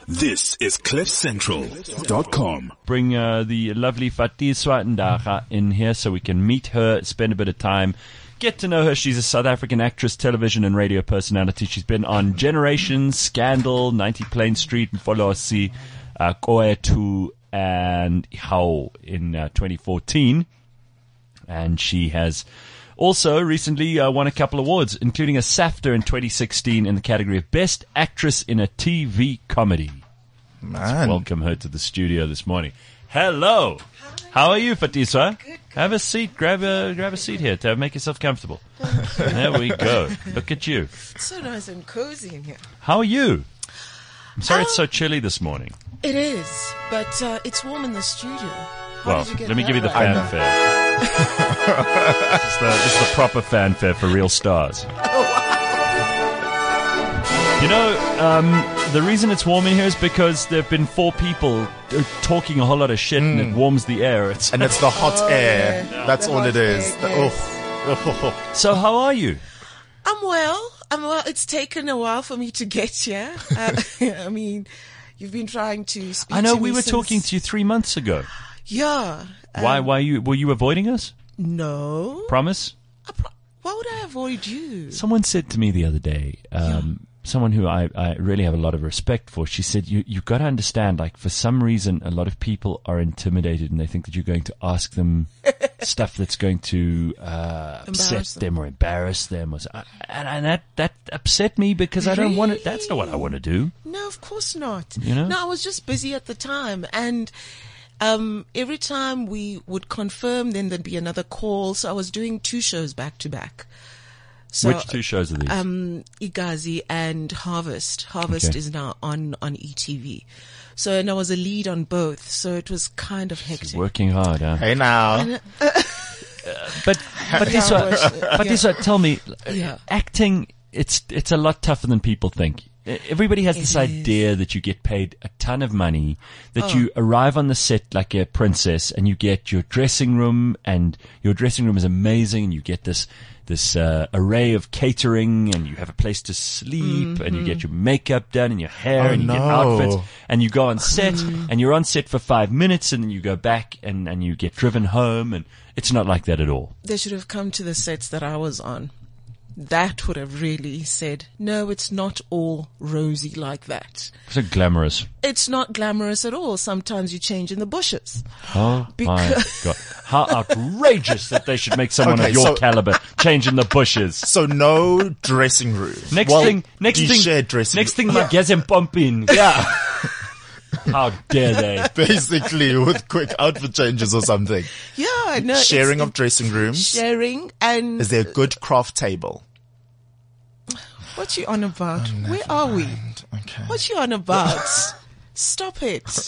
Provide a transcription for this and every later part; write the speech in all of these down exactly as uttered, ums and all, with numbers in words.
This is cliff central dot com. Bring uh, the lovely Fatiswa Ndaga in here so we can meet her, spend a bit of time, get to know her. She's a South African actress, television and radio personality. She's been on Generations, Scandal, ninety Plain Street, Mfolosi, uh, Koetu, and How in uh, twenty fourteen. And she has also recently uh, won a couple awards, including a SAFTA in twenty sixteen in the category of Best Actress in a T V Comedy. Man. Let's welcome her to the studio this morning. Hello. Hi. How are you, Fatiswa? Good, good. Have a seat. Grab a grab a seat here. To make yourself comfortable. There we go. Look at you. It's so nice and cozy in here. How are you? I'm sorry Oh. it's so chilly this morning. It is, but uh, it's warm in the studio. How Well, did you get let me that give you the right? fanfare. this, is the, this is the proper fanfare for real stars. You know, um, the reason it's warm in here is because there have been four people uh, talking a whole lot of shit and it warms the air. It's, And it's the hot Oh, air. yeah. That's The all hot it is. air, The- yes. oh. so how are you? I'm well. I'm well. It's taken a while for me to get here. Uh, I mean, you've been trying to speak I know to we me were since- talking to you three months ago. Yeah. Why? Um, Why you? Were you avoiding us? No. Promise? I pro- Why would I avoid you? Someone said to me the other day, um, someone who I, I really have a lot of respect for, she said, you, you've got to understand, like, for some reason, a lot of people are intimidated and they think that you're going to ask them stuff that's going to uh, upset Embarrass them. them. or embarrass them. Or so. I- And, and that, that upset me because I don't want it. That's not what I want to do. No, of course not. You know? No, I was just busy at the time. And um, every time we would confirm, then there'd be another call. So I was doing two shows back to back. So, Which two shows are these? Um, Igazi and Harvest. Harvest Okay. is now on, on E T V. So, and I was a lead on both. So it was kind of hectic. Working hard, huh? Hey now. But, but this Yeah, one, well, but yeah. this one, tell me, Yeah. acting, it's, it's a lot tougher than people think. Everybody has this It is. idea that you get paid a ton of money, that Oh. you arrive on the set like a princess and you get your dressing room and your dressing room is amazing and you get this, this, uh, array of catering and you have a place to sleep and you get your makeup done and your hair Oh, and you get no. outfits and you go on set and you're on set for five minutes and then you go back and, and you get driven home and it's not like that at all. They should have come to the sets that I was on. That would have really said, no, it's not all rosy like that. So glamorous. It's not glamorous at all. Sometimes you change in the bushes. Oh my Because- God. How outrageous that they should make someone Okay, of your so- caliber change in the bushes. So no dressing room. Next well, thing, next you thing, share dressing next room. thing, Magazine pumping. Yeah. How dare they? Basically with quick outfit changes or something. Yeah, I know. Sharing it's- of dressing rooms. Sharing and Is there a good craft table? what you on about? Where are we? Okay. What you on about? Stop it.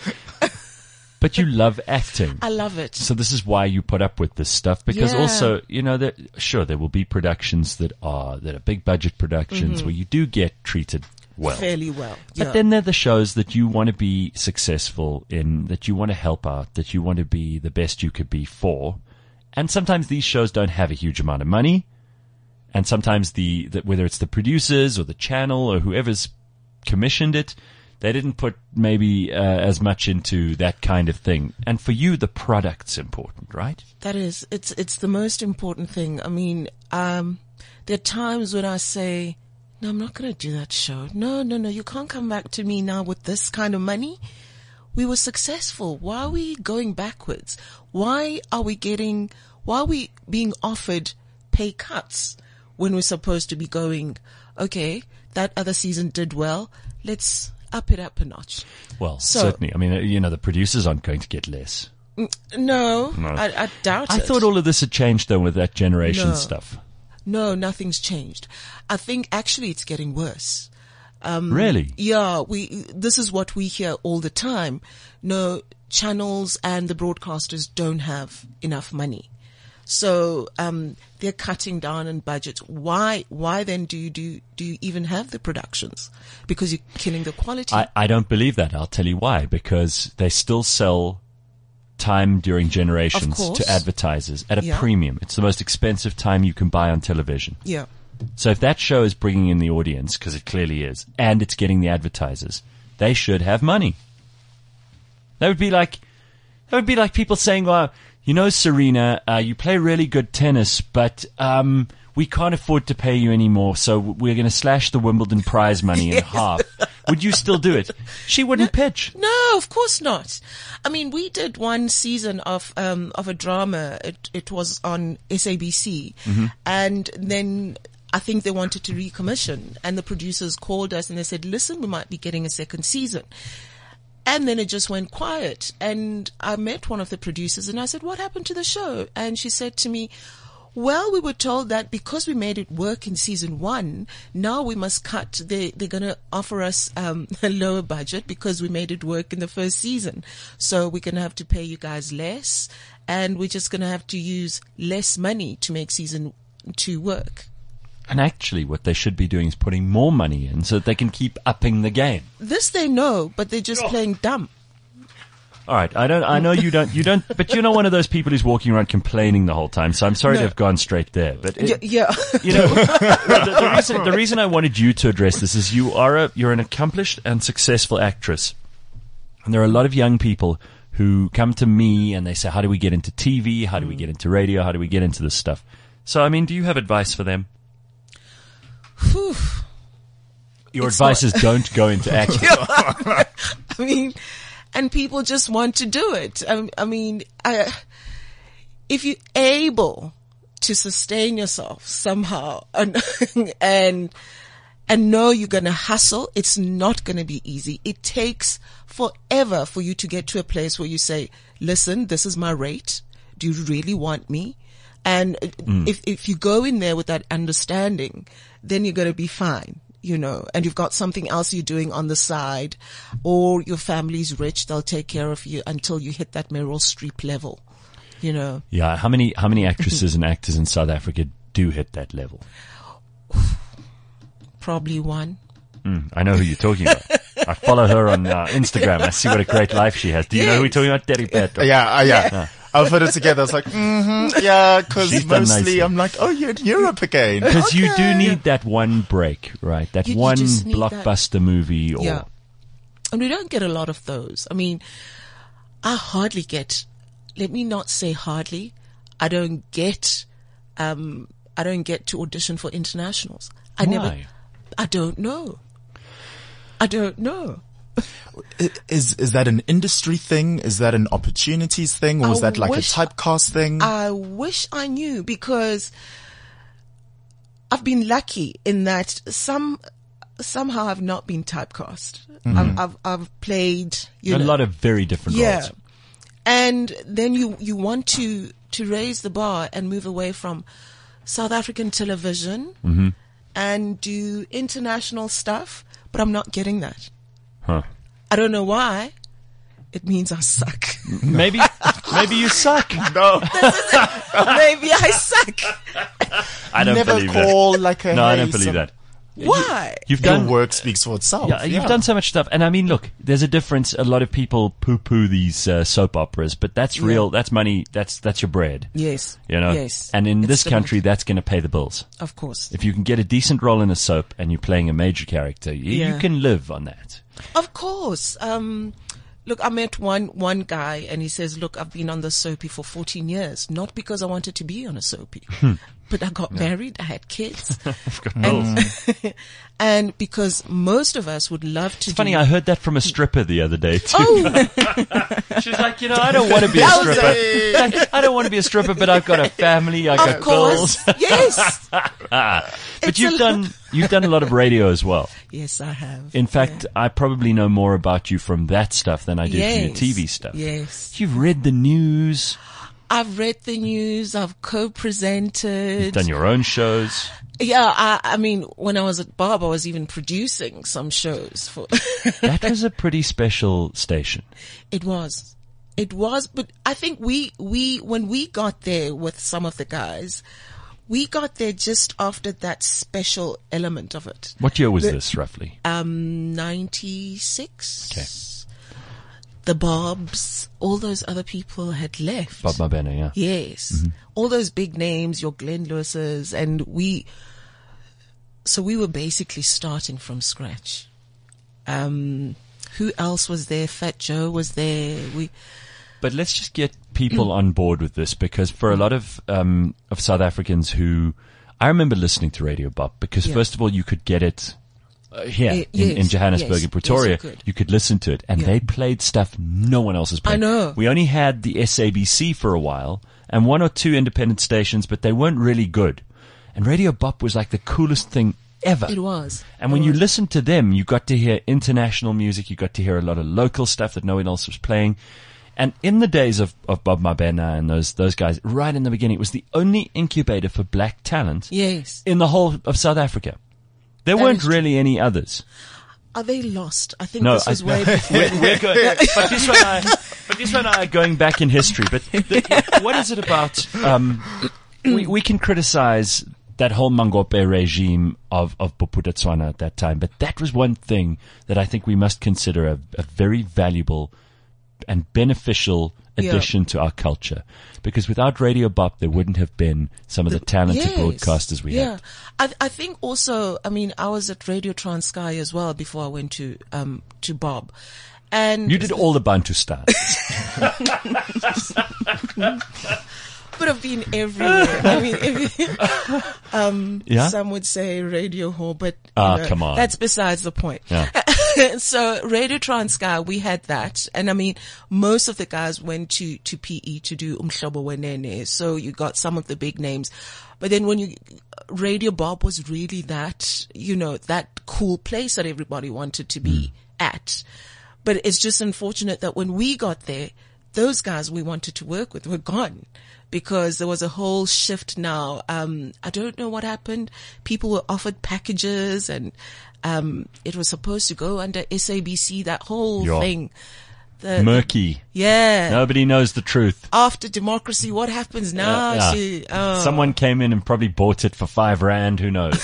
But you love acting. I love it. So this is why you put up with this stuff because Yeah. also, you know, that sure there will be productions that are that are big budget productions where you do get treated well. Fairly well. But Yeah. then there are the shows that you want to be successful in, that you want to help out, that you want to be the best you could be for. And sometimes these shows don't have a huge amount of money. And sometimes the, the whether it's the producers or the channel or whoever's commissioned it, they didn't put maybe uh, as much into that kind of thing. And for you, the product's important, right? That is, it's it's the most important thing. I mean, um, there are times when I say, no, I'm not going to do that show. No, no, no, you can't come back to me now with this kind of money. We were successful. Why are we going backwards? Why are we getting, why are we being offered pay cuts when we're supposed to be going, okay, that other season did well. Let's up it up a notch. Well, So- certainly. I mean, uh, you know, the producers aren't going to get less. No, I, I doubt I it. thought all of this had changed though with that generation No. stuff. No, nothing's changed. I think actually it's getting worse. Really? Yeah, we, this is what we hear all the time. No, channels and the broadcasters don't have enough money. So, um, they're cutting down on budgets. Why, why then do you do, do you even have the productions? Because you're killing the quality. I, I don't believe that. I'll tell you why. Because they still sell time during generations course. to advertisers at a Yeah. premium. It's the most expensive time you can buy on television. yeah. So if that show is bringing in the audience, because it clearly is, and it's getting the advertisers, they should have money. That would be like, that would be like people saying, well, you know, Serena, uh, you play really good tennis, but, um, we can't afford to pay you anymore, so we're going to slash the Wimbledon prize money in Yes. half. Would you still do it? She wouldn't pitch. No, of course not. I mean, we did one season of um of a drama. It it was on S A B C, and then I think they wanted to recommission, and the producers called us and they said, "Listen, we might be getting a second season." And then it just went quiet. And I met one of the producers and I said, "What happened to the show?" And she said to me, "Well, we were told that because we made it work in season one, now we must cut. They, they're going to offer us um, a lower budget because we made it work in the first season. So we're going to have to pay you guys less, and we're just going to have to use less money to make season two work." And actually, what they should be doing is putting more money in so that they can keep upping the game. This they know, but they're just playing dumb. All right, I don't. I know you don't. You don't. But you're not one of those people who's walking around complaining the whole time. So I'm sorry No. to have gone straight there. But it, Y- yeah. you know, the, the reason the reason I wanted you to address this is you are a you're an accomplished and successful actress, and there are a lot of young people who come to me and they say, "How do we get into T V? How do we get into radio? How do we get into this stuff?" So, I mean, do you have advice for them? Whew. Your It's advice not- is don't go into acting. I mean, and people just want to do it. I, I mean, I, if you're able to sustain yourself somehow and, and, and know you're going to hustle, it's not going to be easy. It takes forever for you to get to a place where you say, "Listen, this is my rate. Do you really want me?" And if, if you go in there with that understanding, then you're going to be fine, you know, and you've got something else you're doing on the side, or your family's rich. They'll take care of you until you hit that Meryl Streep level, you know. Yeah, how many how many actresses and actors in South Africa do hit that level? Probably one. Mm, I know who you're talking about. I follow her on uh, Instagram. I see what a great life she has. Do you know who we're talking about? Terry Petro. Yeah, uh, yeah. I'll put it together. I was like, mm-hmm, yeah, because She's done mostly nicely. I'm like, oh, you're in Europe again. Because you do Okay. need that one break, right? That You- you one just need that. blockbuster movie or Yeah. And we don't get a lot of those. I mean, I hardly get, let me not say hardly, I don't get, um, I don't get to audition for internationals. I never, Why? I don't know. I don't know. I- Is is that an industry thing? Is that an opportunities thing? Or is I that like wish- a typecast thing? I wish I knew, because I've been lucky in that some, somehow I've not been typecast. I've, I've, I've played, you a know. lot of very different Yeah. roles. And then you, you want to, to raise the bar and move away from South African television Mm-hmm. and do international stuff, but I'm not getting that. Huh. I don't know why. It means I suck. Maybe maybe you suck. no, Maybe I suck. I don't never believe call like a. that. No, I hey, don't believe some- that. Why? You've Your done work speaks for itself. Yeah, you've done so much stuff. And I mean, look, there's a difference. A lot of people poo-poo these uh, soap operas, but that's Yeah. real. That's money. That's that's your bread. Yes. You know? Yes. And in It's this the country, most- that's going to pay the bills. Of course. If you can get a decent role in a soap and you're playing a major character, you, you Yeah. can live on that. Of course. Um, look, I met one, one guy and he says, "Look, I've been on the soapy for fourteen years, not because I wanted to be on a soapy, but I got married, I had kids. and, and because most of us would love to It's funny, do, I heard that from a stripper the other day too. oh, She's like, you know, I don't want to be a stripper. Like, I don't want to be a stripper, but I've got a family, I got of course. bills. Yes. But It's you've a- done you've done a lot of radio as well. Yes, I have. In fact, I probably know more about you from that stuff than I did from your Yes. T V stuff. Yes. You've read the news. I've read the news. I've co-presented. You've done your own shows. Yeah, I, I mean, when I was at Barb, I was even producing some shows for. That was a pretty special station. It was, it was, but I think we we when we got there with some of the guys, we got there just after that special element of it. What year was this, roughly? Um, ninety-six. Okay. The Bobs, all those other people had left. Bob Mabena, yeah. Yes. All those big names, your Glenn Lewis's, and we, so we were basically starting from scratch. Um, who else was there? Fat Joe was there. We, But let's just get people on board with this, because for a lot of um, of South Africans who, I remember listening to Radio Bop, because Yeah. first of all you could get it uh, here Eh, in, in yes, Johannesburg, yes, in Pretoria. yes, you could. you could listen to it, and Yeah. they played stuff no one else is playing. know. We only had the S A B C for a while and one or two independent stations, but they weren't really good. And Radio Bop was like the coolest thing ever. it was. And when It you was. listened to them, you got to hear international music. You got to hear a lot of local stuff that no one else was playing. And in the days of, of Bob Mabena and those those guys, right in the beginning, it was the only incubator for black talent Yes. in the whole of South Africa. There That weren't is true. really any others. Are they lost? I think No, this was I- way before. We're, we're going, but this one I, but this one I are going back in history. But the, what is it about? Um, we we can criticize that whole Mangope regime of of Bophuthatswana at that time, but that was one thing that I think we must consider a, a very valuable and beneficial Yeah. addition to our culture. Because without Radio Bop, there wouldn't have been some of the, talented Yes. broadcasters we yeah. had. I, I think also, I mean, I was at Radio Transkei as well before I went to, um, to Bob. And You did all the Bantu stars. could have been everywhere. I mean, if, um, Yeah? some would say radio hall, but you Ah, know, come on. that's besides the point. Yeah. So Radio Transkei, we had that, and I mean, most of the guys went to to P E to do Umhlobo Wenene. So you got some of the big names, but then when you Radio Bob was really that, you know, that cool place that everybody wanted to be at. But it's just unfortunate that when we got there, those guys we wanted to work with were gone, because there was a whole shift now. Um, I don't know what happened. People were offered packages, and um, it was supposed to go under S A B C, that whole Yeah. thing. The, Murky. yeah. Nobody knows the truth. After democracy, what happens now? Yeah, yeah. She, oh, Someone came in and probably bought it for five rand. Who knows?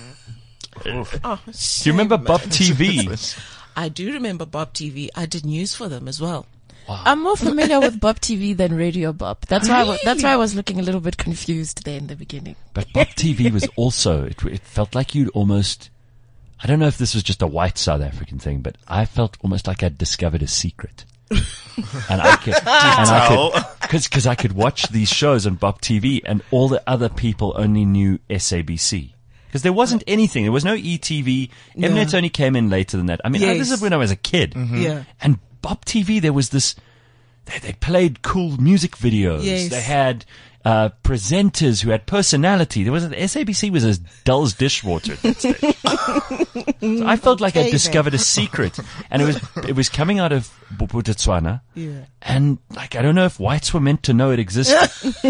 oh, Do you remember shame, Bob man. T V? I do remember Bob T V. I did news for them as well. I'm more familiar with Bop T V than Radio Bop. That's why I wa- that's why I was looking a little bit confused there in the beginning. But Bob T V was also, it, it felt like you'd almost, I don't know if this was just a white South African thing, but I felt almost like I'd discovered a secret. And I could, and I could, cause, cause I could watch these shows on Bob T V and all the other people only knew S A B C. Because there wasn't anything. There was no E T V. No. Mnet only came in later than that. I mean, Yes. this is when I was a kid. Yeah. And Bob T V, there was this, they, they played cool music videos. Yes. They had, uh, presenters who had personality. There was, S A B C was as dull as dishwater at that stage. So I felt like I Okay, discovered a secret, and it was, it was coming out of Bophuthatswana. Yeah. And like, I don't know if whites were meant to know it existed.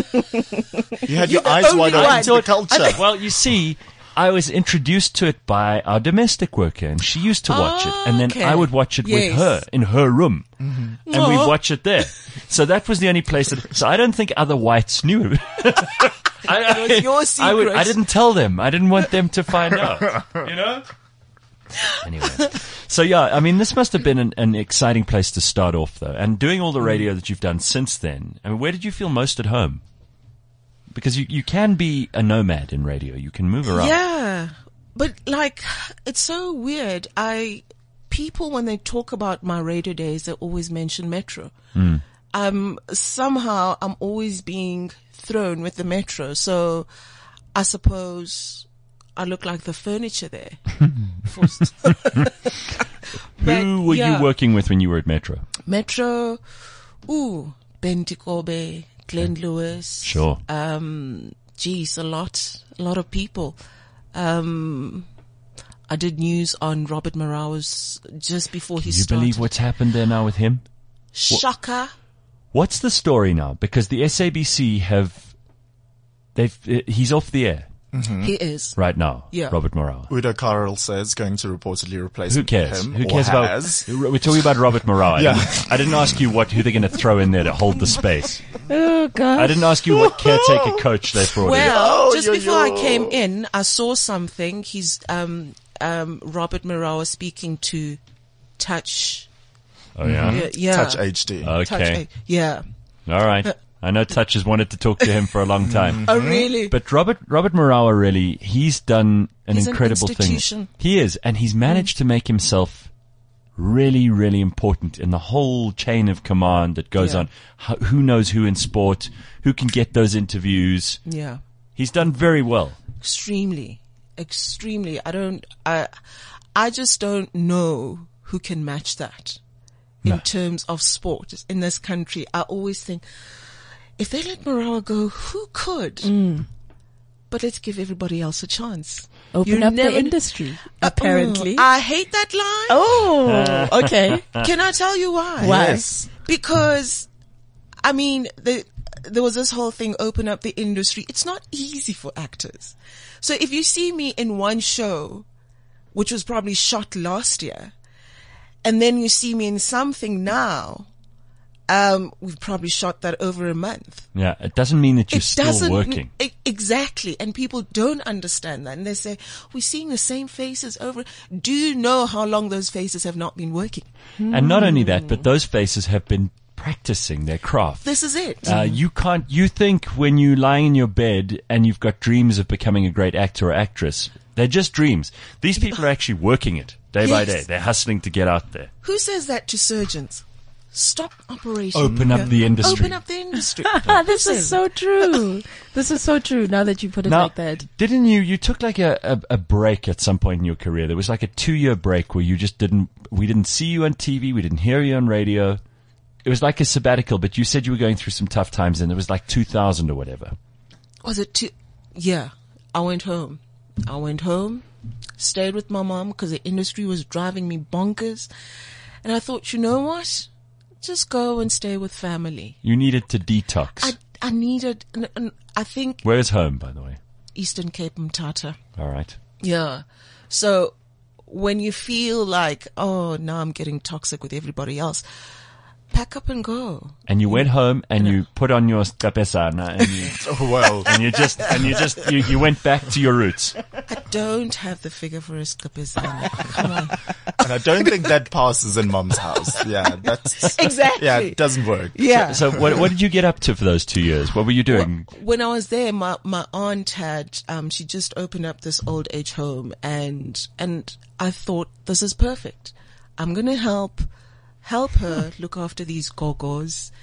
You had your the eyes only wide one. open to the culture. Well, you see, I was introduced to it by our domestic worker, and she used to watch it, and then Okay. I would watch it with Yes. her in her room, and we'd Aw. watch it there. So that was the only place that. So I don't think other whites knew. I, was your I, would, I secret. didn't tell them. I didn't want them to find out. You know. Anyway, so yeah, I mean, this must have been an, an exciting place to start off, though. And doing all the radio that you've done since then, I mean, where did you feel most at home? Because you, you can be a nomad in radio. You can move around. Yeah. But like, it's so weird. I, people when they talk about my radio days, they always mention Metro. Mm. Um, somehow I'm always being thrown with the Metro. So I suppose I look like the furniture there. For- But, Who were yeah. you working with when you were at Metro? Metro, ooh, Ben Tikobe, Glenn Lewis. Sure. Um, geez, a lot, a lot of people. Um, I did news on Robert Marawa's just before he Can you started. believe what's happened there now with him? Shocker. What's the story now? Because the S A B C have, they've, uh, he's off the air He is. right now. Yeah. Robert Marawa. Udo Karel says going to reportedly replace Who cares? him. Who or cares about? has. We're talking about Robert Marawa. I Yeah. didn't- I didn't ask you what who they're going to throw in there to hold the space. Oh god. I didn't ask you what caretaker coach they brought in. Well, Yo, just yo, before yo. I came in, I saw something. He's, um, um, Robert Marawa speaking to Touch. Oh yeah. Yeah. yeah. Touch H D. Okay. Touch, yeah. All right. I know Touch has wanted to talk to him for a long time. Oh, really? But Robert Robert Marawa really, he's done an He's an incredible thing. institution. He is, and he's managed to make himself really, really important in the whole chain of command that goes Yeah. on. How, who knows who in sport? Who can get those interviews? Yeah. He's done very well. Extremely, extremely. I don't, I, I just don't know who can match that in No. terms of sport in this country. I always think if they let Marawa go, who could? Mm. But let's give everybody else a chance. Open You up never- the industry, apparently. Oh, I hate that line. Oh, okay. Can I tell you why? Why? Yes. Because, I mean, the, there was this whole thing, open up the industry. It's not easy for actors. So if you see me in one show, which was probably shot last year, and then you see me in something now, um, we've probably shot that over a month. Yeah, it doesn't mean that you're It still doesn't working. e- exactly, and people don't understand that, and they say we're seeing the same faces over. Do you know how long those faces have not been working? And not only that, but those faces have been practicing their craft. This is it. Uh, you can't, you think when you lie in your bed and you've got dreams of becoming a great actor or actress, they're just dreams. These people are actually working it day by Yes. day. They're hustling to get out there. Who says that to surgeons? Stop operation. Open up the industry. Open up the industry. Ah, this Listen. is so true. This is so true now that you put it Now, like that. didn't you, you took like a, a, a break at some point in your career. There was like a two year break where you just didn't, we didn't see you on T V. We didn't hear you on radio. It was like a sabbatical, but you said you were going through some tough times and it was like two thousand or whatever. Was it two? Yeah. I went home. I went home, stayed with my mom because the industry was driving me bonkers. And I thought, you know what? Just go and stay with family. You needed to detox. I, I needed, and, and I think Where's home, by the way? Eastern Cape Mthatha. All right. Yeah. So when you feel like, oh, now I'm getting toxic with everybody else, pack up and go. And you went home and you put on your skapesana and you, Oh, well. and you just, and you just, you, you went back to your roots. I don't have the figure for a skapesana. Come on. And I don't think that passes in mom's house. Yeah, that's, Exactly. yeah, it doesn't work. Yeah. So what, what did you get up to for those two years? What were you doing? When I was there, my, my aunt had, um, she just opened up this old age home and, and I thought, this is perfect. I'm going to help, help her look after these gogos.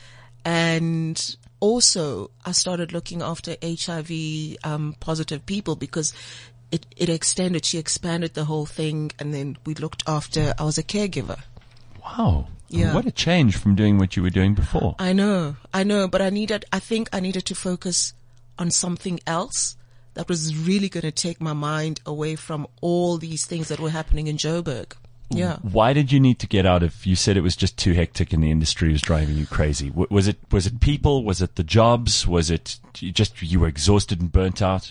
And also I started looking after H I V, um, positive people because it, it extended, she expanded the whole thing. And then we looked after, I was a caregiver. Wow. Yeah. What a change from doing what you were doing before. I know, I know, but I needed, I think I needed to focus on something else that was really going to take my mind away from all these things that were happening in Joburg. Yeah. Why did you need to get out of, you said it was just too hectic and the industry was driving you crazy. W- Was it, was it people? Was it the jobs? Was it you just, you were exhausted and burnt out?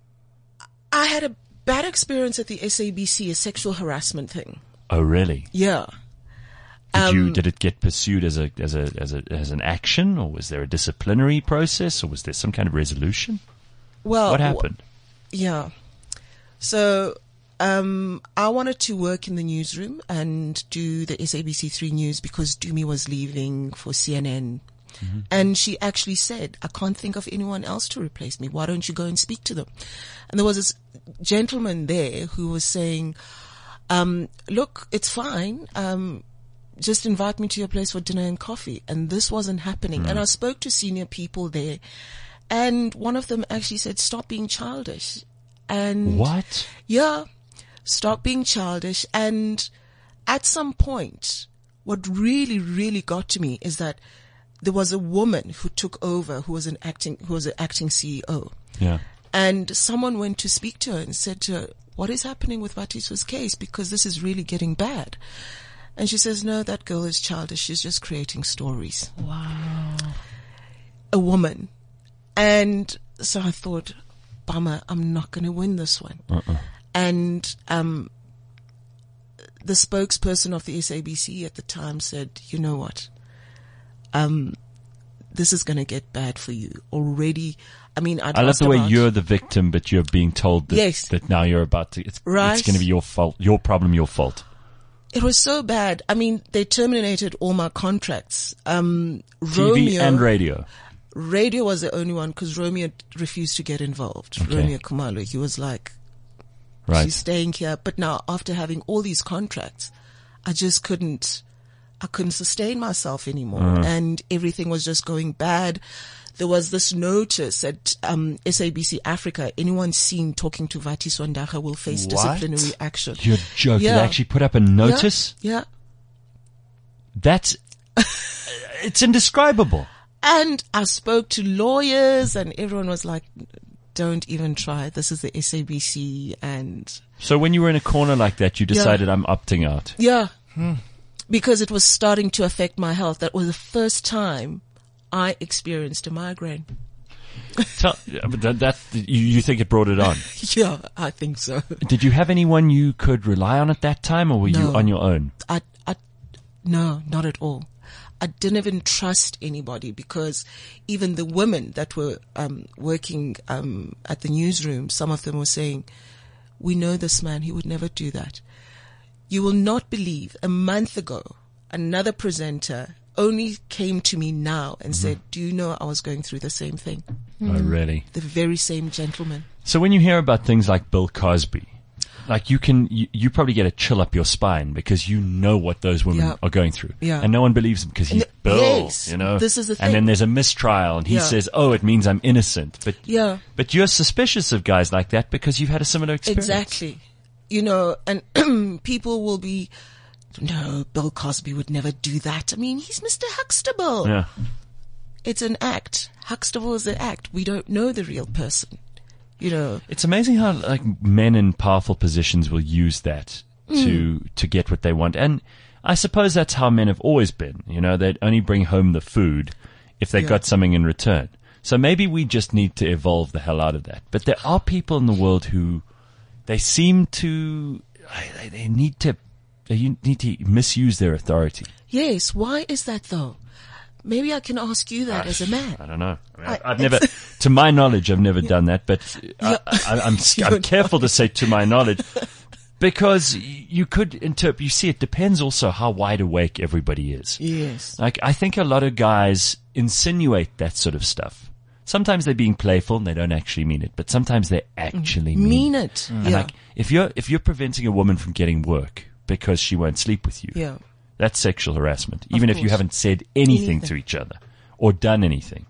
I had a bad experience at the S A B C, a sexual harassment thing. Oh, really? Yeah. Did you, Um, did it get pursued as a, as a, as a, as an action, or was there a disciplinary process, or was there some kind of resolution? Well, What happened? Yeah. So, um, I wanted to work in the newsroom and do the S A B C three news because Dumi was leaving for C N N. Mm-hmm. And she actually said, I can't think of anyone else to replace me. Why don't you go and speak to them? And there was this gentleman there who was saying, um, look, it's fine. Um, just invite me to your place for dinner and coffee. And this wasn't happening. And I spoke to senior people there. And one of them actually said, stop being childish. And What? yeah, stop being childish. And at some point, what really, really got to me is that there was a woman who took over, who was an acting, who was an acting C E O. Yeah. And someone went to speak to her and said to her, what is happening with Vatiswa's case? Because this is really getting bad. And she says, no, that girl is childish. She's just creating stories. Wow. A woman. And so I thought, bummer, I'm not going to win this one. Uh-uh. And um, the spokesperson of the S A B C at the time said, you know what? Um, this is going to get bad for you already. I mean, I'd I love asked the way about- you're the victim, but you're being told that, Yes. that now you're about to, it's, Right. it's going to be your fault, your problem, your fault. It was so bad. I mean, they terminated all my contracts. Um, T V Romeo, and radio. radio was the only one because Romeo refused to get involved. Okay. Romeo Kumalo, he was like, Right. she's staying here. But now, after having all these contracts, I just couldn't, I couldn't sustain myself anymore. Uh-huh. And everything was just going bad. There was this notice at um, S A B C Africa, anyone seen talking to Vati Swandaga will face What? disciplinary action. You're joking. Yeah. They actually put up a notice? Yeah, yeah. That's, it's indescribable. And I spoke to lawyers and everyone was like, don't even try. This is the S A B C. And So when you were in a corner like that, you decided I'm opting out. yeah, because it was starting to affect my health. That was the first time I experienced a migraine. Tell, but that, that you, you think it brought it on? Yeah, I think so. Did you have anyone you could rely on at that time, or were you No. on your own? I, I, no, not at all. I didn't even trust anybody because even the women that were um, working um, at the newsroom, some of them were saying, we know this man, he would never do that. You will not believe, a month ago, another presenter only came to me now and said, do you know I was going through the same thing? Oh, really? The very same gentleman. So when you hear about things like Bill Cosby, like you can, you, you probably get a chill up your spine because you know what those women Yeah. are going through. Yeah. And no one believes him because he's And the- Bill, yes, you know. this is the And thing. then there's a mistrial and he Yeah. says, oh, it means I'm innocent. But, Yeah. but you're suspicious of guys like that because you've had a similar experience. Exactly. You know, and people will be, no, Bill Cosby would never do that. I mean, he's Mister Huxtable. Yeah. It's an act. Huxtable is an act. We don't know the real person. You know, It's amazing how like men in powerful positions will use that to Mm. to get what they want, and I suppose that's how men have always been. You know, they'd only bring home the food if they Yeah. got something in return. So maybe we just need to evolve the hell out of that. But there are people in the world who they seem to they, they need to they need to misuse their authority. yes. Why is that though? Maybe I can ask you that as a man. I don't know. I mean, I- I've never, to my knowledge, I've never done that, but I, I, I'm, You're I'm careful to say to my knowledge because you could interpret, you see, it depends also how wide awake everybody is. Yes. Like, I think a lot of guys insinuate that sort of stuff. Sometimes they're being playful and they don't actually mean it, but sometimes they actually mean, Mean it. it. And Yeah. like, if you're, if you're preventing a woman from getting work because she won't sleep with you, Yeah. that's sexual harassment, even if you course. haven't said anything, Anything. to each other or done anything.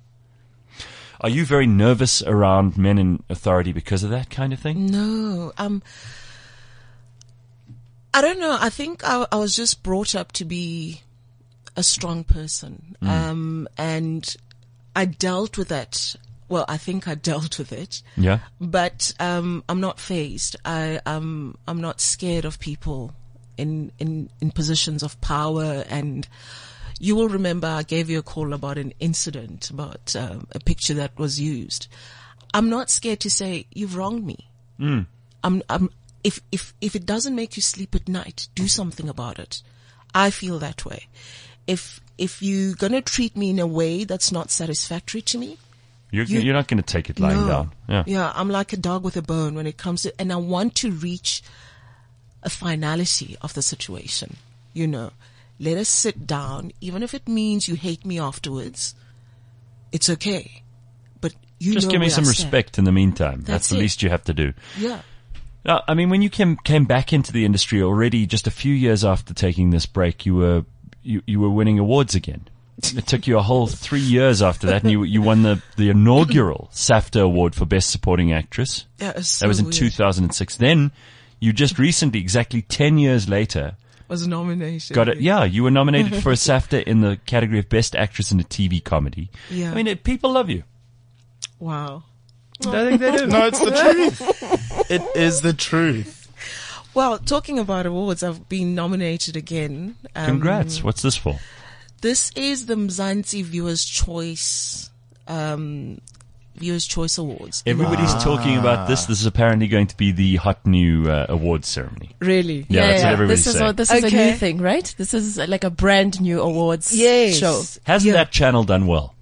Are you very nervous around men in authority because of that kind of thing? No, um, I don't know. I think I, I was just brought up to be a strong person. Um, and I dealt with that. Well, I think I dealt with it, Yeah. but, um, I'm not fazed. I, um, I'm not scared of people in, in, in positions of power. And you will remember I gave you a call about an incident, about, um, a picture that was used. I'm not scared to say, you've wronged me. Mm. I'm, I'm, if, if, if it doesn't make you sleep at night, do something about it. I feel that way. If, if you're going to treat me in a way that's not satisfactory to me, You're, You- you're not going to take it lying no. down. Yeah. Yeah, I'm like a dog with a bone when it comes to, and I want to reach a finality of the situation. You know, let us sit down, even if it means you hate me afterwards. It's okay. But you Just know give me where some I stand. respect in the meantime. That's, That's the it. least you have to do. Yeah. Now, I mean, when you came came back into the industry already, just a few years after taking this break, you were you, you were winning awards again. It took you a whole three years after that, and you you won the the inaugural SAFTA Award for Best Supporting Actress. Yeah, it was That was so in weird. two thousand six. Then you just recently, exactly ten years later, Was nominated. got it. Yeah, you were nominated for a SAFTA in the category of Best Actress in a T V Comedy. Yeah. I mean, it, people love you. Wow. I think they do. No, it's the truth. It is the truth. Well, talking about awards, I've been nominated again. Um, Congrats. What's this for? This is the Mzansi Viewers' Choice, um, Viewers' Choice Awards. Everybody's talking about this. This is apparently going to be the hot new uh, awards ceremony. Really? Yeah, that's what everybody's This is saying. what, this is a Okay. new thing, right? This is like a brand new awards Yes. show. Hasn't Yeah. that channel done well?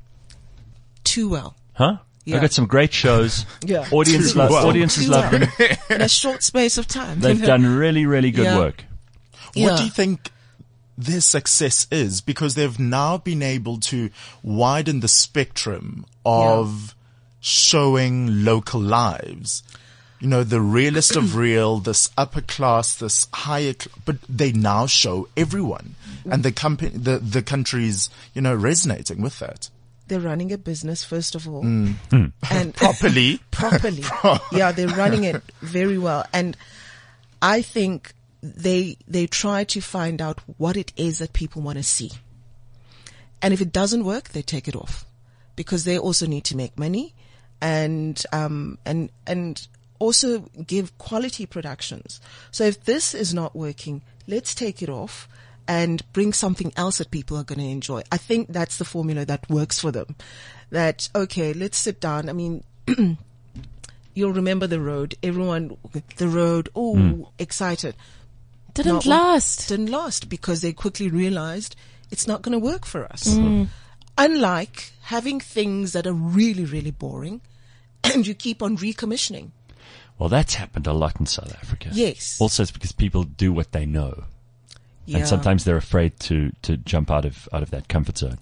Too well. Huh? Yeah. I've got some great shows. Yeah. Audience Too lo- well. audiences Too love well. them. In a short space of time. They've done really, really good Yeah. work. What Yeah. do you think their success is? Because they've now been able to widen the spectrum of showing local lives. you know, the realest of real, this upper class, this higher, cl- but they now show everyone, and the company, the the country's, you know, resonating with that. They're running a business, first of all, Mm. and Properly. properly. Yeah, they're running it very well, and I think they they try to find out what it is that people want to see, and if it doesn't work, they take it off, because they also need to make money, and um and and. also give quality productions. So if this is not working, let's take it off and bring something else that people are going to enjoy. I think that's the formula that works for them. That, okay, let's sit down. I mean, you'll remember The Road. Everyone, The Road, oh, mm. excited. Didn't Not, last. Didn't last because they quickly realized it's not going to work for us. Mm. Unlike having things that are really, really boring and you keep on recommissioning. Well, that's happened a lot in South Africa. Yes. Also, it's because people do what they know. Yeah. And sometimes they're afraid to, to jump out of, out of that comfort zone.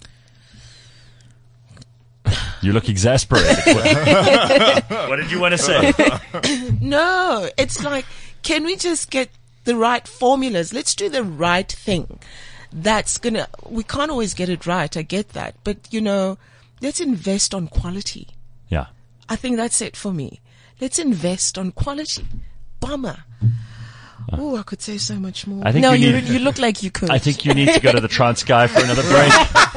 You look exasperated. What did you want to say? No, it's like, can we just get the right formulas? Let's do the right thing. That's gonna, we can't always get it right. I get that. But, you know, let's invest on quality. Yeah. I think that's it for me. Let's invest on quality. Bummer. Oh, I could say so much more. I think no, you, you, need, you look like you could. I think you need to go to the Transkei for another break.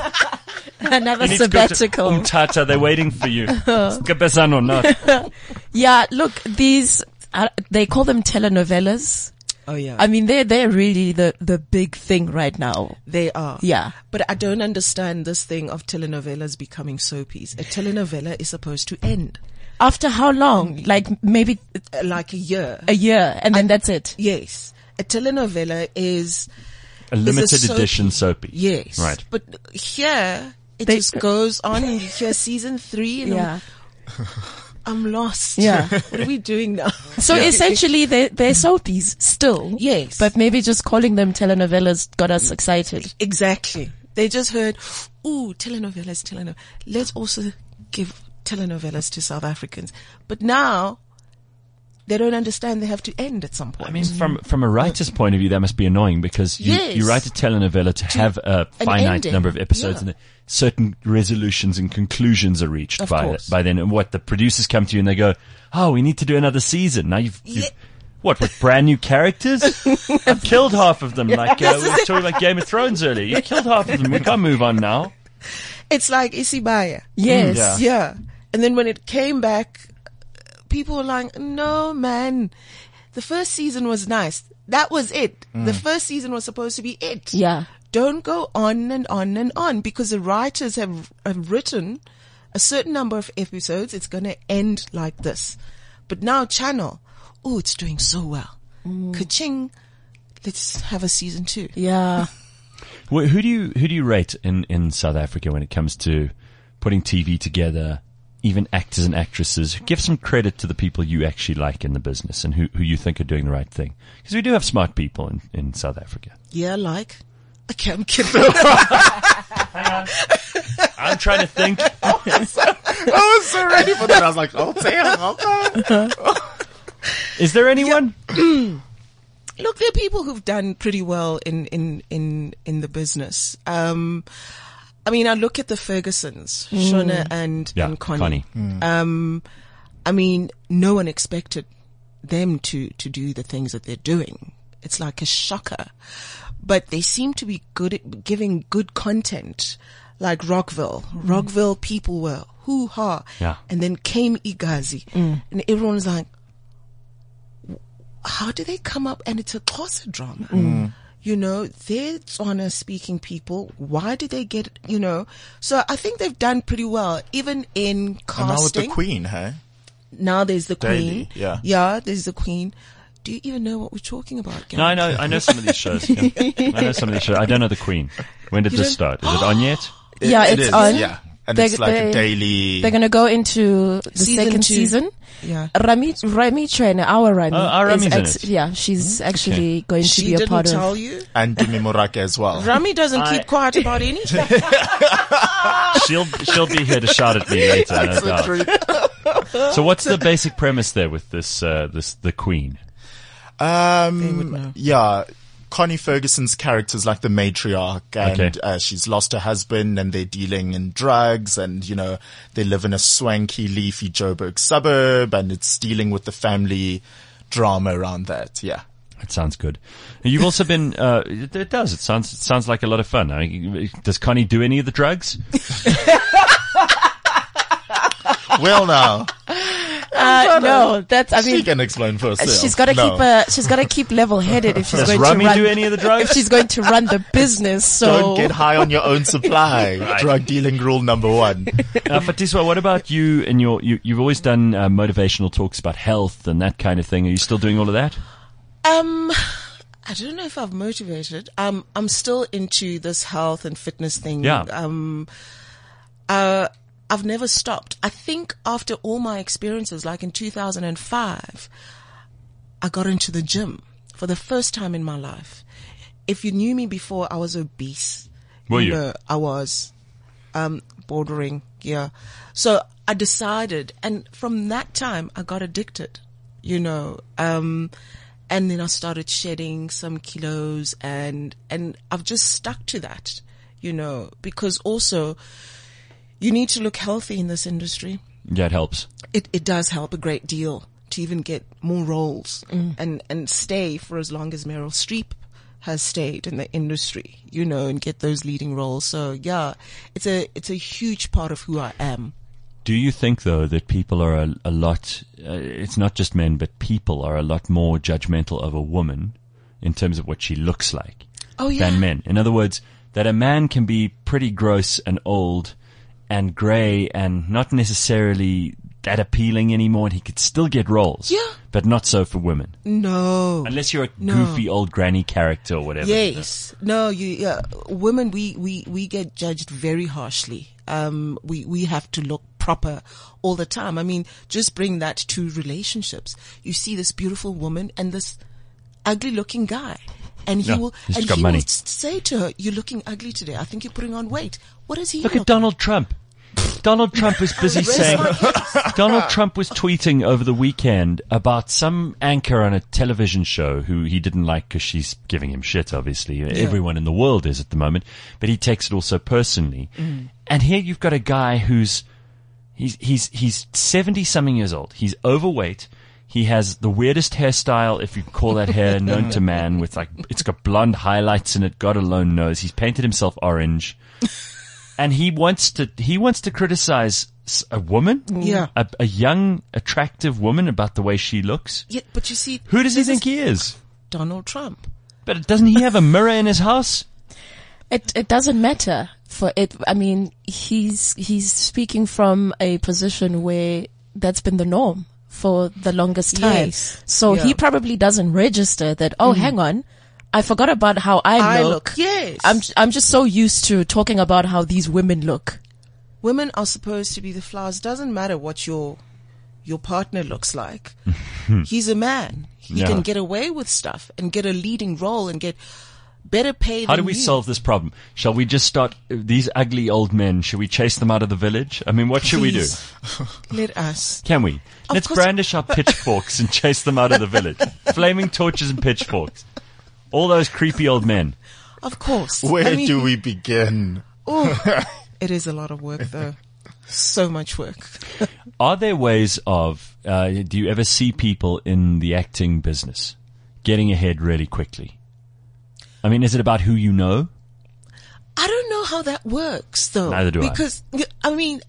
Another You need to go to sabbatical. Umtata, they're waiting for you. Skabezan or not. Yeah, look, these, uh, they call them telenovelas. Oh, yeah. I mean, they're, they're really the, the big thing right now. They are. Yeah. But I don't understand this thing of telenovelas becoming soapies. A telenovela is supposed to end. After how long? Like maybe Uh, Like a year. a year, and then that's it. Yes. A telenovela is, A limited soapy. edition soapy. yes. Right. But here, it They- just goes on and you hear season three and Yeah. I'm, I'm lost. Yeah. What are we doing now? So essentially, they're, they're soapies still. Yes. But maybe just calling them telenovelas got us excited. Exactly. They just heard, ooh, telenovelas, telenovelas. Let's also give telenovelas to South Africans. But now, they don't understand they have to end at some point. I mean, from from a writer's point of view, that must be annoying because you, Yes. you write a telenovela to have a an finite ending. number of episodes Yeah. and certain resolutions and conclusions are reached Of by course. by then. And what the producers come to you and they go, "Oh, we need to do another season." Now you've, you've Yeah. what with brand new characters? I've killed half of them. Like uh, we were talking about Game of Thrones earlier. You killed half of them. We can't move on now. It's like Isibaya. Yes. Yeah. Yeah. And then when it came back, people were like, no, man, the first season was nice. That was it. The first season was supposed to be it. Yeah. Don't go on and on and on because the writers have, have written a certain number of episodes. It's going to end like this. But now Channel, oh, it's doing so well. Ka-ching. Let's have a season two. Yeah. Wh- Who do you who do you rate in, in South Africa when it comes to putting T V together, even actors and actresses? Give some credit to the people you actually like in the business and who, who you think are doing the right thing. Because we do have smart people in, in South Africa. Yeah, like. Okay, I'm kidding. I'm trying to think. I was so ready for that. I was like, oh, damn, okay. Is there anyone? Look, there are people who've done pretty well in, in, in, in the business. Um, I mean, I look at the Fergusons, Shona and, Yeah, and Connie. Connie. Um, I mean, no one expected them to, to do the things that they're doing. It's like a shocker. But they seem to be good at giving good content. Like Rockville. Rockville people were hoo-ha. Yeah. And then came Igazi. And everyone was like, how do they come up? And it's a Xhosa drama. Mm. You know, they're Tswana speaking people. Why did they get, you know? So I think they've done pretty well, even in And casting. now with the Queen, hey? Now there's the Daily, Queen. yeah. Yeah, there's the Queen. Do you even know what we're talking about, Gary? No, I know. I know some of these shows. Yeah. I know some of these shows. I don't know the Queen. When did You this don't- start? Is it on yet? Yeah, It it's is, on. Yeah. And They- it's like they- a daily. They're going to go into the Season second two. season. Yeah. Rami, Rami Trainer, our Rami. Oh, our is Rami's in ex- it. Yeah, she's actually going to She be a didn't part tell of. you? And Dumi Morake as well. Rami doesn't I- keep quiet about anything. She'll she'll be here to shout at me later. No doubt. So what's the basic premise there with this, uh, this, the Queen? They would Um, know. yeah. Connie Ferguson's character is like the matriarch, and Okay. uh, she's lost her husband, and they're dealing in drugs, and you know they live in a swanky, leafy Joburg suburb, and it's dealing with the family drama around that. Yeah. It sounds good. You've also been, uh, it, it does, it sounds, it sounds like a lot of fun. I mean, does Connie do any of the drugs? Well, now Uh, no, that's, I she mean, can explain for herself. she's got to No. keep uh she's got to keep level-headed if she's Does going Rummy to run. do any of the if drugs? she's going to run the business, so Don't get high on your own supply. Drug dealing rule number one. Uh, Fatiswa, what about you and your, you, you've always done uh, motivational talks about health and that kind of thing. Are you still doing all of that? Um, I don't know if I've motivated. Um, I'm still into this health and fitness thing. Yeah. Um, uh, I've never stopped. I think after all my experiences, like in two thousand five, I got into the gym for the first time in my life. If you knew me before, I was obese. Were you? know, I was, um, bordering. Yeah. So I decided, and from that time, I got addicted, you know, um, and then I started shedding some kilos, and, and I've just stuck to that, you know, because also you need to look healthy in this industry. Yeah, it helps. It, it does help a great deal to even get more roles and, and stay for as long as Meryl Streep has stayed in the industry, you know, and get those leading roles. So yeah, it's a, it's a huge part of who I am. Do you think, though, that people are a, a lot, uh, it's not just men, but people are a lot more judgmental of a woman in terms of what she looks like Oh yeah. than men? In other words, that a man can be pretty gross and old and grey and not necessarily that appealing anymore, and he could still get roles. Yeah. But not so for women. No. Unless you're a No. goofy old granny character or whatever. Yes. No, you, yeah, women, we, we, we get judged very harshly. Um, we, we have to look proper all the time. I mean, just bring that to relationships. You see this beautiful woman and this ugly looking guy. And he Yeah, will, he's and got he money. will s- say to her, "You're looking ugly today. I think you're putting on weight." What does he Look look? at Donald Trump. Donald Trump was busy Where's saying, my case? Donald Trump was tweeting over the weekend about some anchor on a television show who he didn't like because she's giving him shit, obviously. Everyone in the world is at the moment. But he takes it all so personally. And here you've got a guy who's, he's, he's, he's seventy something years old. He's overweight. He has the weirdest hairstyle, if you can call that hair, known to man, with like, it's got blonde highlights in it, God alone knows. He's painted himself orange. And he wants to, he wants to criticize s- a woman, Yeah. a, a young, attractive woman about the way she looks. Yeah, but you see, Who does he this think is he is? Donald Trump. But doesn't he have a mirror in his house? It it doesn't matter for it. I mean, he's he's speaking from a position where that's been the norm for the longest time. Yes. So Yeah. he probably doesn't register that. Oh, hang on, I forgot about how I, I look. look. Yes. I'm j- I'm just so used to talking about how these women look. Women are supposed to be the flowers. Doesn't matter what your your partner looks like. He's a man. He Yeah. can get away with stuff and get a leading role and get better pay. How do than we you. solve this problem? Shall we just start, these ugly old men, should we chase them out of the village? I mean, what should we do? Please, let us. Can we? Of Let's course- brandish our pitchforks and chase them out of the village. Flaming torches and pitchforks. All those creepy old men. Of course. Where I mean, do we begin? ooh, it is a lot of work, though. So much work. Are there ways of, uh, do you ever see people in the acting business getting ahead really quickly? I mean, is it about who you know? I don't know how that works, though. Neither do I. because, I mean,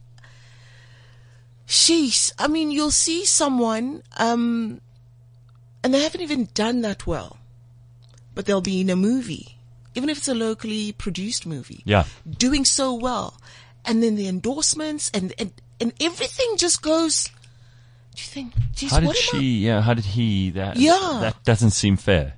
sheesh. I mean, you'll see someone, um, and they haven't even done that well, but they'll be in a movie, even if it's a locally produced movie, Yeah. doing so well, and then the endorsements and and, and everything just goes. Do you think? Geez, How did what am she, I, yeah, how did he, that, Yeah. that doesn't seem fair.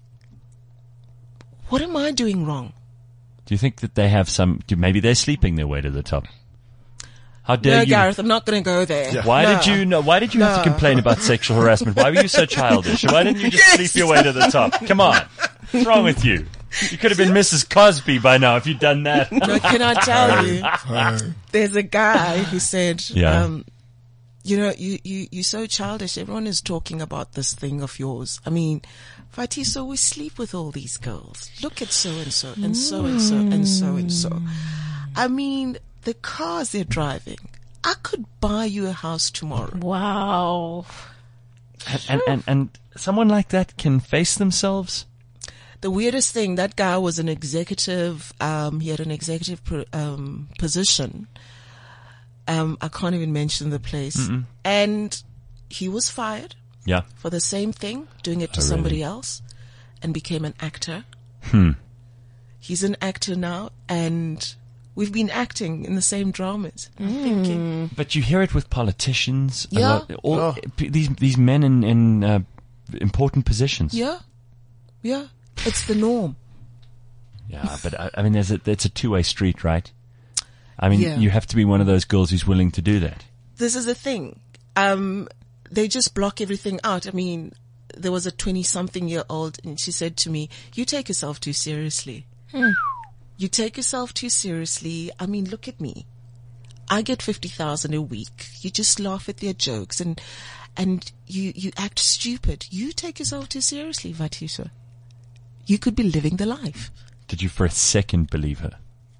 what am I doing wrong? Do you think that they have some, do, maybe they're sleeping their way to the top? How dare No, you? Gareth, I'm not going to go there. Why No. did you know? Why did you have to No. complain about sexual harassment? Why were you so childish? Why didn't you just sleep your way to the top? Come on, what's wrong with you? You could have been Missus Cosby by now if you'd done that. No, can I tell you? There's a guy who said, Yeah. um, you know, you, you, you're so childish. Everyone is talking about this thing of yours. I mean, Fatiso, we sleep with all these girls. Look at so and so and so and so and so and so. I mean, the cars they're driving. I could buy you a house tomorrow. Wow. And, and, and, and someone like that can face themselves? The weirdest thing, that guy was an executive, um, he had an executive, pro, um, position. Um, I can't even mention the place. Mm-mm. And he was fired. Yeah. For the same thing, doing it to Oh, somebody really? else, and became an actor. Hmm. He's an actor now, and we've been acting in the same dramas. I'm thinking, But you hear it with politicians. a Yeah. lot. All, Oh. p- These these men in, in uh, important positions. yeah, yeah, it's the norm. Yeah, but I, I mean, there's a, it's a two-way street, right? I mean, Yeah. you have to be one of those girls who's willing to do that. This is the thing. Um, they just block everything out. I mean, there was a twenty-something-year-old, and she said to me, "You take yourself too seriously. You take yourself too seriously. I mean, look at me. I get fifty thousand a week. You just laugh at their jokes, and and you you act stupid. You take yourself too seriously, Vatisha. You could be living the life." Did you for a second believe her?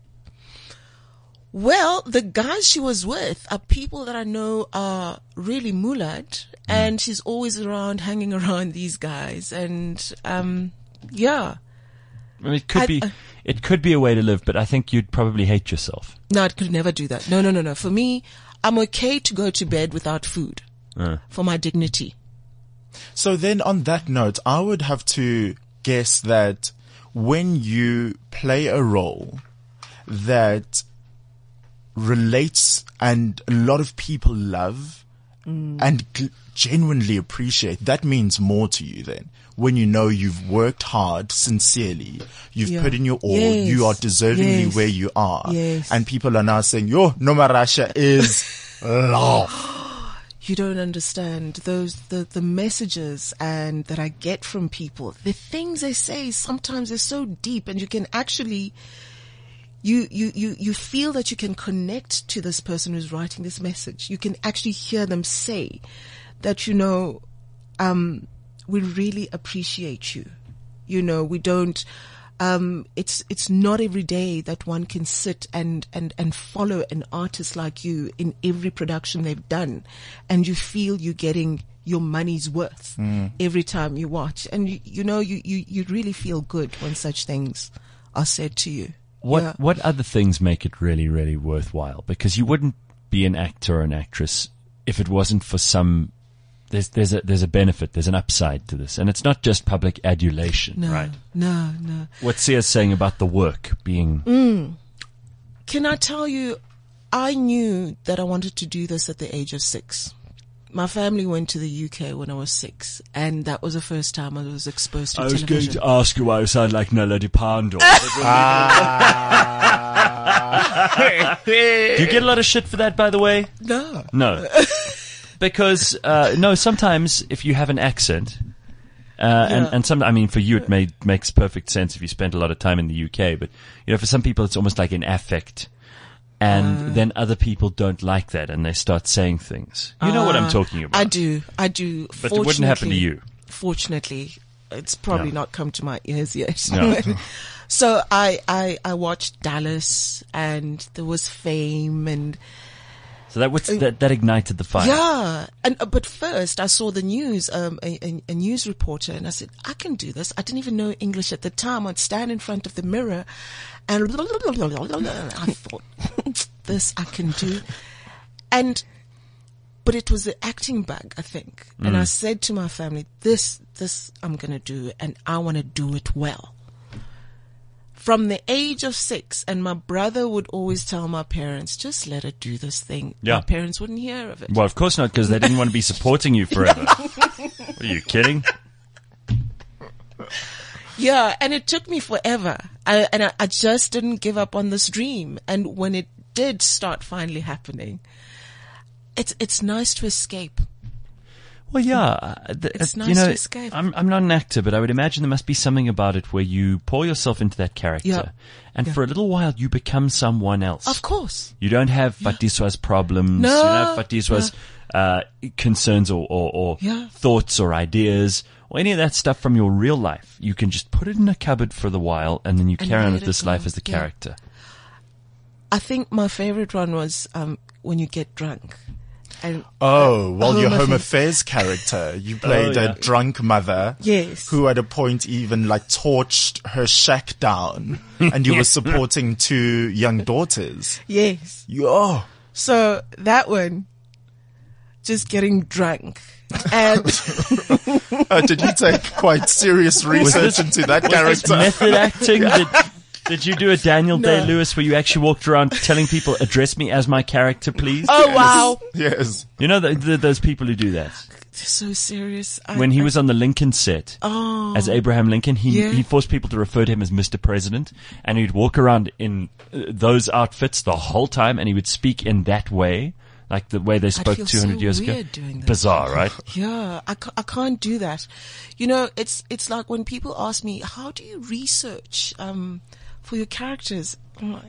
Well, the guys she was with are people that I know are really mulad, and she's always around, hanging around these guys, and um, yeah. I mean, it could I- be uh, it could be a way to live, but I think you'd probably hate yourself. No, I could never do that. No, no, no, no. For me, I'm okay to go to bed without food Uh. for my dignity. So then on that note, I would have to guess that when you play a role that relates and a lot of people love and g- genuinely appreciate, that means more to you then. When you know you've worked hard, sincerely, you've Yeah. put in your all, Yes. you are deservingly Yes. where you are. Yes. And people are now saying, yo, Nomarasha is love. You don't understand those, the, the messages and that I get from people, the things they say sometimes are so deep, and you can actually, you, you, you, you feel that you can connect to this person who's writing this message. You can actually hear them say that, you know, um, we really appreciate you. You know, we don't, um, it's, it's not every day that one can sit and, and, and follow an artist like you in every production they've done, and you feel you're getting your money's worth every time you watch. And you, you know, you, you, you really feel good when such things are said to you. What Yeah. what other things make it really, really worthwhile? Because you wouldn't be an actor or an actress if it wasn't for some. There's there's a there's a benefit, there's an upside to this, and it's not just public adulation, No, right? no, no. What Sia's saying about the work being Can I tell you, I knew that I wanted to do this at the age of six. My family went to the U K when I was six, and that was the first time I was exposed to television. ask you why you sound like Nella Di Pando. Do you get a lot of shit for that, by the way? No. No. Because, uh, no, sometimes if you have an accent, uh, and, Yeah. and some, I mean, for you it may, makes perfect sense if you spent a lot of time in the U K, but, you know, for some people it's almost like an affect. And Uh. then other people don't like that and they start saying things. You know what I'm Uh, talking about. I do. I do. But it wouldn't happen to Fortunately- you. Fortunately, it's probably No. not come to my ears yet. No. So I, I, I watched Dallas, and there was Fame, and So that, was, that, that ignited the fire. yeah. And, uh, but first I saw the news, um, a, a, a news reporter, and I said, I can do this. I didn't even know English at the time. I'd stand in front of the mirror and I thought, this I can do. And, but it was the acting bug, I think. And I said to my family, this, this I'm going to do, and I want to do it well. From the age of six, and my brother would always tell my parents, just let her do this thing. Yeah. My parents wouldn't hear of it. Well, of course not, because they didn't want to be supporting you forever. What, are you kidding? Yeah, and it took me forever. I, and I, I just didn't give up on this dream. And when it did start finally happening, it's it's nice to escape. Well, yeah, uh, th- It's uh, nice you know, to escape. I'm, I'm not an actor, but I would imagine there must be something about it where you pour yourself into that character, Yeah. and Yeah. for a little while you become someone else. Of course. You don't have Fatiswa's problems. No. You don't have Fatiswa's uh, concerns or, or, or Yeah. thoughts or ideas or any of that stuff from your real life. You can just put it in a cupboard for the while, and then you And carry on let with it this go. life as the Yeah. character. I think my favorite one was um, when you get drunk. And Oh, well, your Home Home Affairs. Affairs character. You played Oh, yeah. a drunk mother. Yes. Who at a point even like torched her shack down, and you were supporting two young daughters. Yes. Yo. So that one, just getting drunk. And Uh, did you take quite serious research into that character? Method acting? Did, did you do a Daniel No. Day-Lewis where you actually walked around telling people, address me as my character, please? oh wow, Yes. You know the, the, those people who do that? they're so serious. I, When he I- was on the Lincoln set oh, as Abraham Lincoln, he, Yeah. he forced people to refer to him as Mister President, and he'd walk around in uh, those outfits the whole time, and he would speak in that way, like the way they spoke feel two hundred so years ago. weird doing that. Bizarre, right? yeah, I, ca- I can't do that. You know, it's it's like when people ask me, how do you research um, for your characters? I'm like,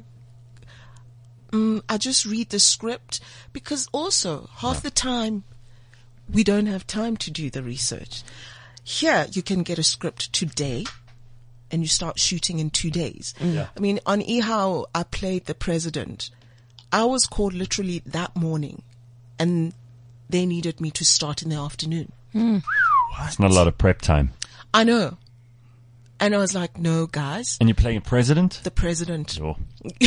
mm, I just read the script, because also half the time we don't have time to do the research. Here, you can get a script today and you start shooting in two days. Yeah. I mean, on Ihao, I played the president. I was called literally that morning, and they needed me to start in the afternoon. It's not a lot of prep time. I know. And I was like, no, guys, And you're playing a president? the president. Sure.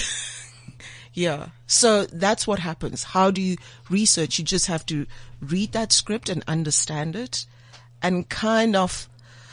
Yeah. So that's what happens. How do you research? You just have to read that script and understand it and kind of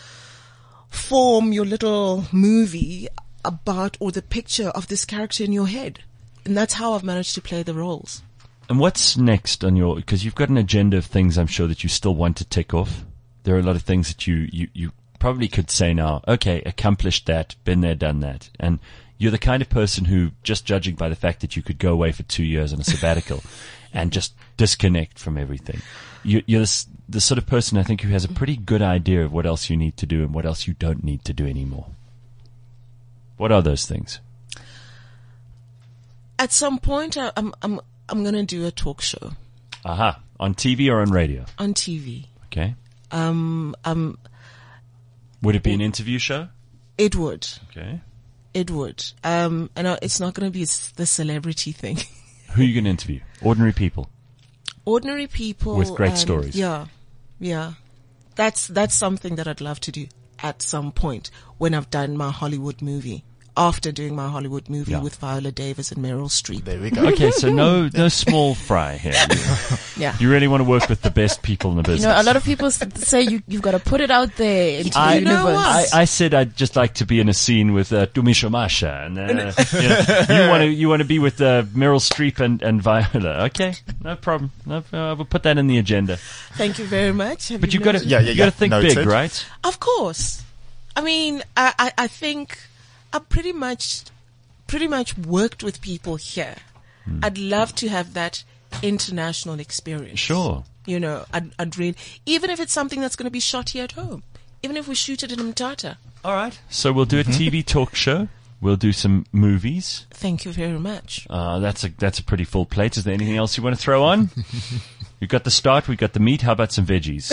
form your little movie about, or the picture of this character in your head. And that's how I've managed to play the roles. And what's next on your, because you've got an agenda of things I'm sure that you still want to tick off. There are a lot of things that you, you, you probably could say now, okay, accomplished that, been there, done that. And you're the kind of person who, just judging by the fact that you could go away for two years on a sabbatical and just disconnect from everything. You, you're this, the sort of person I think who has a pretty good idea of what else you need to do and what else you don't need to do anymore. What are those things? At some point, I, I'm, I'm, I'm going to do a talk show Aha. On T V or on radio? on T V. Okay. Um, um, Would it be an interview show? it would. Okay. It would. Um, and uh, it's not going to be s- the celebrity thing. Who are you going to interview? Ordinary people. Ordinary people With great um, stories. Yeah, yeah. That's that's something that I'd love to do at some point when I've done my Hollywood movie. After doing my Hollywood movie Yeah. with Viola Davis and Meryl Streep. There we go. Okay, so no, no small fry here. Yeah. You really want to work with the best people in the business. You know, a lot of people s- say you, you've got to put it out there into I, the universe. I, I said I'd just like to be in a scene with uh, Dumisha Masha, and uh, you, know, you want to you want to be with uh, Meryl Streep and, and Viola. Okay, no problem. No, uh, we'll put that in the agenda. Thank you very much. Have But you you've got to noted? Yeah, yeah, you got to yeah. think Noted. big, right? Of course. I mean, I, I, I think I pretty much, pretty much worked with people here. Hmm. I'd love to have that international experience. Sure. You know, I'd, I'd really, even if it's something that's going to be shot here at home, even if we shoot it in Mtata. All right. So we'll do a T V talk show. We'll do some movies. Thank you very much. Uh, that's a that's a pretty full plate. Is there anything else you want to throw on? We've got the start. We've got the meat. How about some veggies?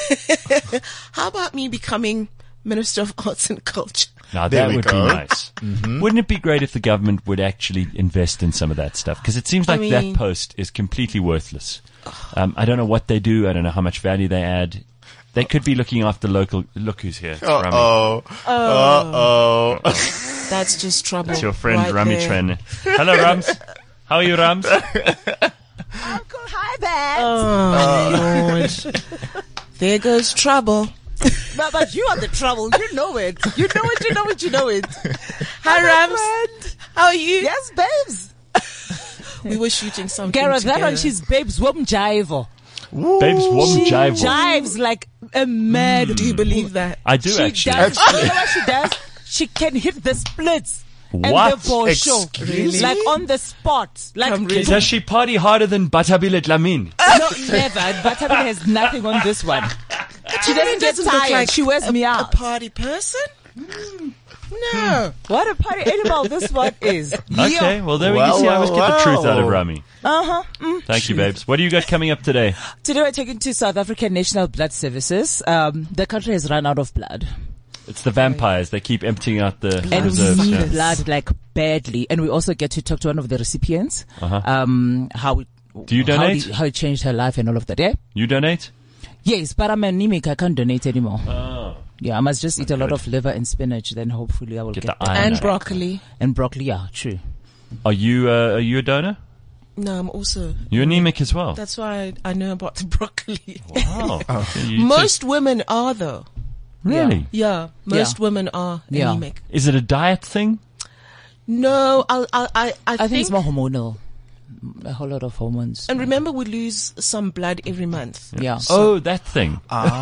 How about me becoming Minister of Arts and Culture? Now There that we would go. be nice. Wouldn't it be great if the government would actually invest in some of that stuff? Because it seems I like mean- that post is completely worthless. Um, I don't know what they do. I don't know how much value they add. They could be looking after local. Look who's here. It's Rami. Uh-oh. Uh-oh. That's just trouble. It's your friend right Rami there. Tren. Hello, Rams. How are you, Rams? Uncle, hi, Babs. Oh, Lord. There goes trouble. But, but you are the trouble. You know it. You know it. You know it. You know it. Hi, Hello, Rams. friend. How are you? Yes, babes. We were shooting something Gareth, that together. one, she's babes wom jive. Babes, warm She jive. jives like a mad. Do you believe that? I do she actually. does. You know what she does? She can hit the splits And What? the for sure. Excuse Like me? on the spot. Like, Come really- Does she party harder than Batabil at Lamin? no, never. Batabi has nothing on this one. She doesn't get doesn't look tired. like She wears me a out. party person? No. What a party animal this one is. Okay, well there we Well, can see. I always well, get the truth out of well. Rami. Uh-huh. Mm. Thank you, babes. What do you got coming up today? Today we're taking to South African National Blood Services. Um, the country has run out of blood. It's the vampires. They keep emptying out the And we reserves. need yeah. blood like badly. And we also get to talk to one of the recipients. Uh-huh. Um, how it, Do you how, donate? the- how it changed her life and all of that. Yeah? You donate? Yes, but I'm anemic. I can't donate anymore. Oh. Yeah, I must just eat a lot good. of liver and spinach. Then hopefully I will Get get, the that. iron And out. broccoli. And broccoli. Yeah, true. Are you, uh, are you a donor? No, I'm also. You're anemic as well. That's why I, I know about the broccoli. Wow. Okay, you Most women are though. too. Really? Yeah, most Yeah. women are Yeah. anemic. Is it a diet thing? No, I, I, I, I, I think, it's more hormonal. A whole lot of hormones. And remember, we lose some blood every month. Yeah. Oh, that thing.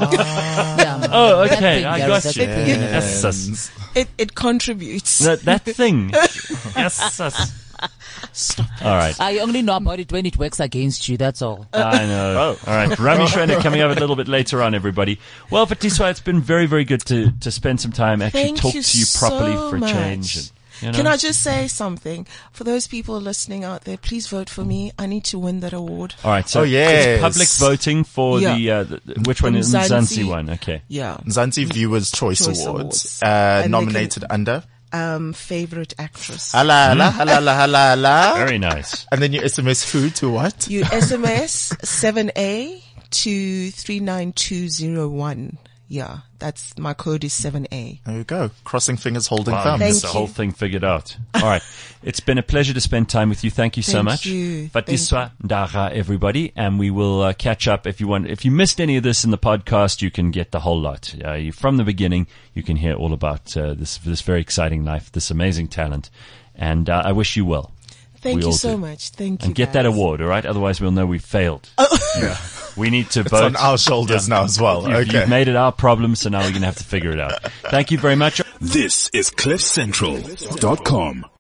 yeah. Oh, That okay. thing, I there got is you. that thing. Yes, yes. It it contributes. That, that thing. Yes, yes. All right. I only know about it when it works against you. That's all. I know. All right. Rami Schreiner coming up a little bit later on, everybody. Well, Fatiswa, it's been very, very good to, to spend some time actually Thank talk you to you properly so for a much. change. And, you know, Can I just say something? For those people listening out there, please vote for me. I need to win that award. All right. So Oh, yes. it's public voting for Yeah. the, uh, the, which one is the Mzansi. Mzansi one? Okay. Yeah. Zanzi Viewers Choice, Choice Awards, Awards. uh, And they nominated can- under Um, favorite actress. hala hala hala hala hala hala. Very nice. And then you S M S who to what? You S M S seven A to three nine two zero one. Yeah, that's my code is seven A. There you go. Crossing fingers, holding Wow, thumbs. you Thank got the you. whole thing figured out. All right. It's been a pleasure to spend time with you. Thank you so Thank much. you. Fatiswa Ndaga, everybody. And we will uh, catch up if you want. If you missed any of this in the podcast, you can get the whole lot. Uh, you, from the beginning, you can hear all about uh, this this very exciting life, this amazing talent. And uh, I wish you well. Thank We you all so do. much. Thank you. And get that guys. award, all right? Otherwise, we'll know we failed. Yeah. We need to It's vote. on our shoulders now as well. You've, Okay. you've made it our problem, so now we're going to have to figure it out. Thank you very much. This is cliff central dot com.